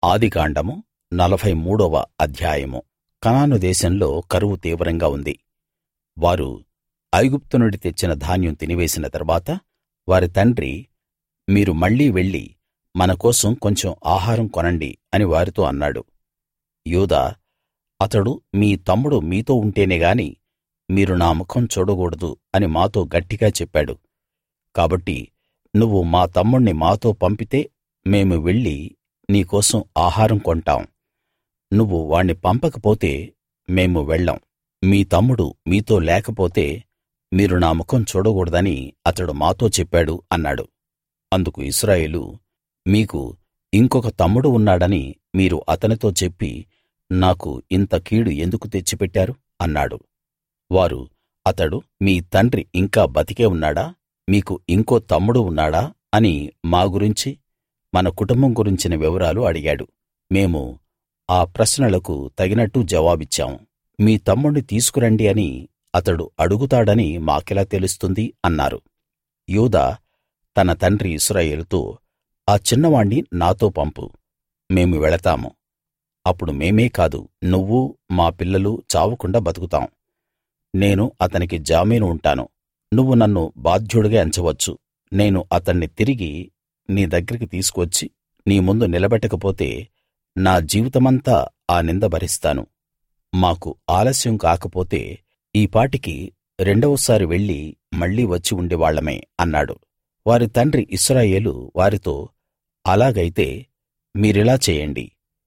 ఆదికాండము 43వ అధ్యాయము. కనాను దేశంలో కరువు తీవ్రంగా ఉంది. వారు ఐగుప్తు నుండి తెచ్చిన ధాన్యం తినివేసిన తరువాత వారి తండ్రి, మీరు మళ్ళీ వెళ్లి మన కోసం కొంచెం ఆహారం కొనండి అని వారితో అన్నాడు. యూదా, అతడు మీ తమ్ముడు మీతో ఉంటేనే గాని మీరు నా ముఖం చూడకూడదు అని మాతో గట్టిగా చెప్పాడు. కాబట్టి నువ్వు మా తమ్ముణ్ణి మాతో పంపితే మేము వెళ్లి నీ కోసం ఆహారం కొంటాం. నువ్వు వాణ్ణి పంపకపోతే మేము వెళ్ళం. మీ తమ్ముడు మీతో లేకపోతే మీరు నా ముఖం చూడకూడదని అతడు మాతో చెప్పాడు అన్నాడు. అందుకు ఇశ్రాయేలు, మీకు ఇంకొక తమ్ముడు ఉన్నాడని మీరు అతనితో చెప్పి నాకు ఇంత కీడు ఎందుకు తెచ్చిపెట్టారు అన్నాడు. వారు, అతడు మీ తండ్రి ఇంకా బతికే ఉన్నాడా, మీకు ఇంకో తమ్ముడు ఉన్నాడా అని మా గురించి మన కుటుంబం గురించిన వివరాలు అడిగాడు. మేము ఆ ప్రశ్నలకు తగినట్టు జవాబిచ్చాం. మీ తమ్ముణ్ణి తీసుకురండి అని అతడు అడుగుతాడని మాకెలా తెలుస్తుంది అన్నారు. యూదా తన తండ్రి ఇశ్రాయేలుతో, ఆ చిన్నవాణ్ణి నాతో పంపు, మేము వెళతాము. అప్పుడు మేమే కాదు, నువ్వూ మా పిల్లలూ చావకుండా బతుకుతాం. నేను అతనికి జామీను ఉంటాను. నువ్వు నన్ను బాధ్యుడిగా ఎంచవచ్చు. నేను అతణ్ణి తిరిగి నీ దగ్గరికి తీసుకువచ్చి నీ ముందు నిలబెట్టకపోతే నా జీవితమంతా ఆ నింద భరిస్తాను. మాకు ఆలస్యం కాకపోతే ఈపాటికి రెండవసారి వెళ్లి మళ్ళీ వచ్చి ఉండేవాళ్ళమే అన్నాడు. వారి తండ్రి ఇశ్రాయేలు వారితో, అలాగైతే మీరిలా చేయండి,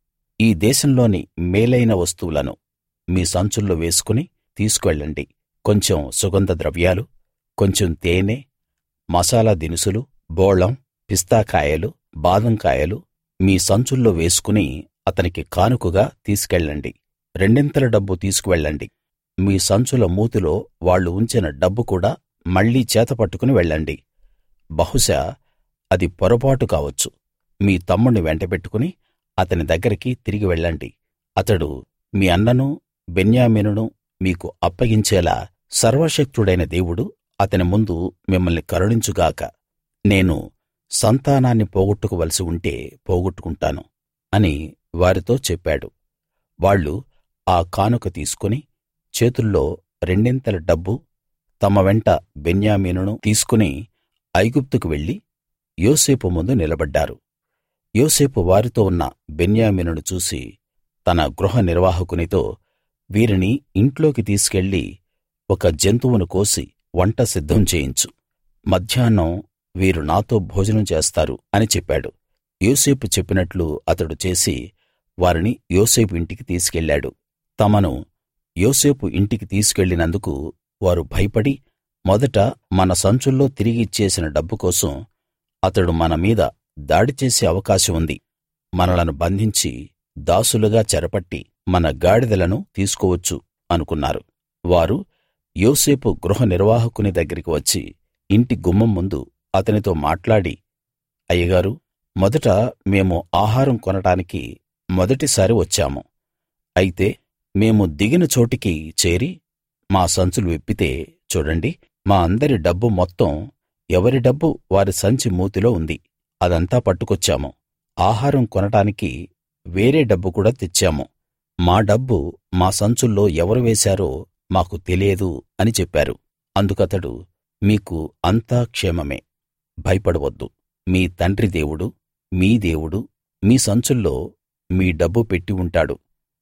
ఈ దేశంలోని మేలైన వస్తువులను మీ సంచుల్లో వేసుకుని తీసుకువెళ్ళండి. కొంచెం సుగంధ ద్రవ్యాలు, కొంచెం తేనె, మసాలా దినుసులు, బోళం, పిస్తాకాయలు, బాదం కాయలు మీ సంచుల్లో వేసుకుని అతనికి కానుకగా తీసుకెళ్ళండి. రెండింతల డబ్బు తీసుకువెళ్ళండి. మీ సంచుల మూతిలో వాళ్ళు ఉంచిన డబ్బు కూడా మళ్ళీ చేతపట్టుకుని వెళ్ళండి. బహుశా అది పొరపాటు కావచ్చు. మీ తమ్ముణ్ణి వెంటబెట్టుకుని అతని దగ్గరికి తిరిగి వెళ్ళండి. అతడు మీ అన్ననూ బెన్యామీనునూ మీకు అప్పగించేలా సర్వశక్తుడైన దేవుడు అతని ముందు మిమ్మల్ని కరుణించుగాక. నేను సంతానాన్ని పోగొట్టుకోవలసి ఉంటే పోగొట్టుకుంటాను అని వారితో చెప్పాడు. వాళ్ళు ఆ కానుక తీసుకుని చేతుల్లో రెండింతల డబ్బు, తమ వెంట బెన్యామీనును తీసుకుని ఐగుప్తుకు వెళ్లి యోసేపు ముందు నిలబడ్డారు. యోసేపు వారితో ఉన్న బెన్యామీనును చూసి తన గృహ నిర్వాహకునితో, వీరిని ఇంట్లోకి తీసుకెళ్ళి ఒక జంతువును కోసి వంట సిద్ధం చేయించు. మధ్యాహ్నం వీరు నాతో భోజనం చేస్తారు అని చెప్పాడు. యోసేపు చెప్పినట్లు అతడు చేసి వారిని యోసేపు ఇంటికి తీసుకెళ్ళాడు. తమను యోసేపు ఇంటికి తీసుకెళ్ళినందుకు వారు భయపడి, మొదట మన సంచుల్లో తిరిగి ఇచ్చేసిన డబ్బు కోసం అతడు మన మీద దాడి చేసే అవకాశం ఉంది, మనలను బంధించి దాసులుగా చెరపట్టి మన గాడిదలను తీసుకోవచ్చు అనుకున్నారు. వారు యోసేపు గృహ నిర్వాహకుని దగ్గరికి వచ్చి ఇంటి గుమ్మం ముందు అతనితో మాట్లాడి, అయ్యగారూ, మొదట మేము ఆహారం కొనడానికి మొదటిసారి వచ్చాము. అయితే మేము దిగిన చోటికి చేరి మా సంచులు విప్పితే చూడండి, మా అందరి డబ్బు మొత్తం ఎవరి డబ్బు వారి సంచి మూతిలో ఉంది. అదంతా పట్టుకొచ్చాము. ఆహారం కొనడానికి వేరే డబ్బు కూడా తెచ్చాము. మా డబ్బు మా సంచుల్లో ఎవరు వేశారో మాకు తెలియదు అని చెప్పారు. అందుకతడు, మీకు అంతా క్షేమమే, భయపడవద్దు. మీ తండ్రి దేవుడు, మీ దేవుడు మీ సంచుల్లో మీ డబ్బు పెట్టి ఉంటాడు.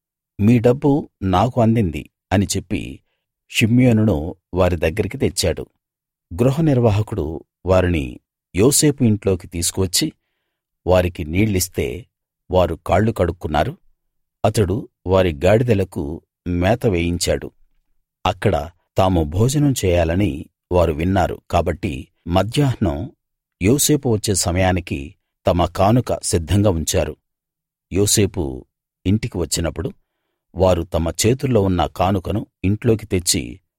మీ డబ్బు నాకు అందింది అని చెప్పి షిమ్యోనును వారి దగ్గరికి తెచ్చాడు. గృహ నిర్వాహకుడు వారిని యోసేపు ఇంట్లోకి తీసుకువచ్చి వారికి నీళ్ళిస్తే వారు కాళ్ళు కడుక్కున్నారు. అతడు వారి గాడిదలకు మేత వేయించాడు. అక్కడ తాము భోజనం చేయాలని వారు విన్నారు కాబట్టి మధ్యాహ్నం యోసేపు వచ్చే సమయానికి తమ కానుక సిద్ధంగా ఉంచారు. యోసేపు ఇంటికి వచ్చినప్పుడు వారు తమ చేతుల్లో ఉన్న కానుకను ఇంట్లోకి తెచ్చి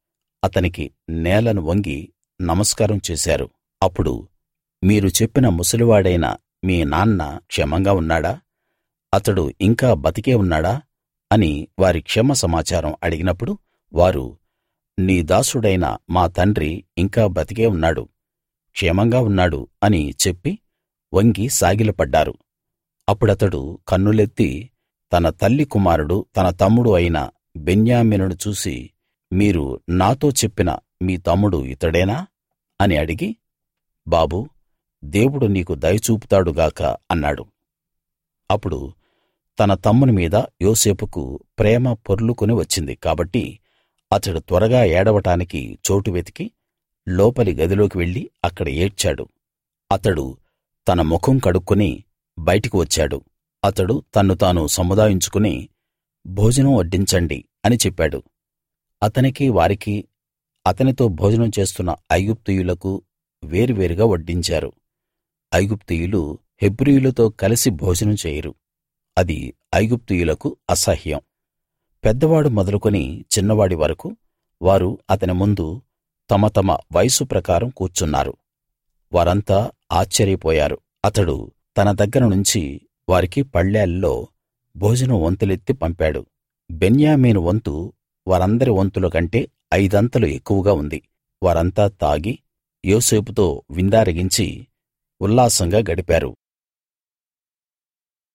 అతనికి నేలను వంగి నమస్కారం చేశారు. అప్పుడు, మీరు చెప్పిన ముసలివాడైన మీ నాన్న క్షేమంగా ఉన్నాడా? అతడు ఇంకా బతికే ఉన్నాడా అని వారి క్షేమ సమాచారం అడిగినప్పుడు వారు, నీ దాసుడైన మా తండ్రి ఇంకా బతికే ఉన్నాడు, క్షేమంగా ఉన్నాడు అని చెప్పి వంగి సాగిలపడ్డారు. అప్పుడతడు కన్నులెత్తి తన తల్లి కుమారుడు తన తమ్ముడు అయిన బెన్యామీనును చూసి, మీరు నాతో చెప్పిన మీ తమ్ముడు ఇతడేనా అని అడిగి, బాబూ, దేవుడు నీకు దయ చూపుతాడు గాక అన్నాడు. అప్పుడు తన తమ్ముని మీద యోసేపుకు ప్రేమ పొర్లుకుని వచ్చింది కాబట్టి అతడు త్వరగా ఏడవటానికి చోటు వెతికి లోపలి గదిలోకి వెళ్లి అక్కడ ఏడ్చాడు. అతడు తన ముఖం కడుక్కుని బయటికి వచ్చాడు. అతడు తన్ను తాను సముదాయించుకుని, భోజనం వడ్డించండి అని చెప్పాడు. అతనికి వారికి అతనితో భోజనం చేస్తున్న ఐగుప్తీయులకు వేరువేరుగా వడ్డించారు. ఐగుప్తీయులు హెబ్రీయులతో కలిసి భోజనం చేయరు. అది ఐగుప్తీయులకు అసహ్యం. పెద్దవాడు మొదలుకొని చిన్నవాడి వరకు వారు అతని ముందు తమ తమ వయసు ప్రకారం కూర్చున్నారు. వారంతా ఆశ్చర్యపోయారు. అతడు తన దగ్గర నుంచి వారికి పళ్ళేల్లో భోజనం వంతులెత్తి పంపాడు. బెన్యామీను వంతు వారందరి వంతుల కంటే 5 అంతలు ఎక్కువగా ఉంది. వారంతా తాగి యోసేపుతో విందారగించి ఉల్లాసంగా గడిపారు.